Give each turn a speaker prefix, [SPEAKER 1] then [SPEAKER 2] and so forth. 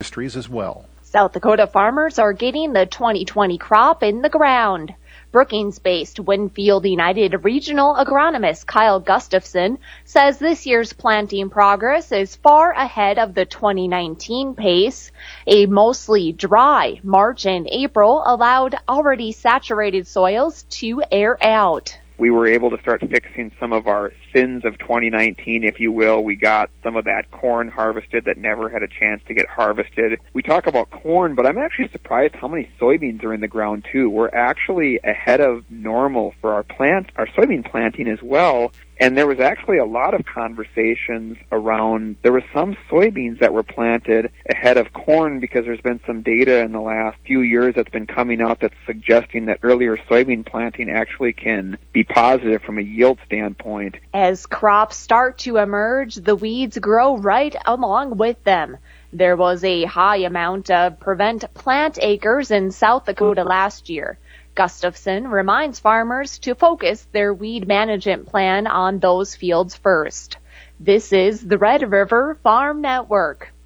[SPEAKER 1] Industries as well.
[SPEAKER 2] South Dakota farmers are getting the 2020 crop in the ground. Brookings-based Winfield United Regional agronomist Kyle Gustafson says this year's planting progress is far ahead of the 2019 pace. A mostly dry March and April allowed already saturated soils to air out.
[SPEAKER 3] We were able to start fixing some of our sins of 2019, if you will. We got some of that corn harvested that never had a chance to get harvested. We talk about corn, but I'm actually surprised how many soybeans are in the ground, too. We're actually ahead of normal for our soybean planting as well. And there was actually a lot of conversations around, there were some soybeans that were planted ahead of corn because there's been some data in the last few years that's been coming out that's suggesting that earlier soybean planting actually can be positive from a yield standpoint.
[SPEAKER 2] As crops start to emerge, the weeds grow right along with them. There was a high amount of prevent plant acres in South Dakota last year. Gustafson reminds farmers to focus their weed management plan on those fields first. This is the Red River Farm Network.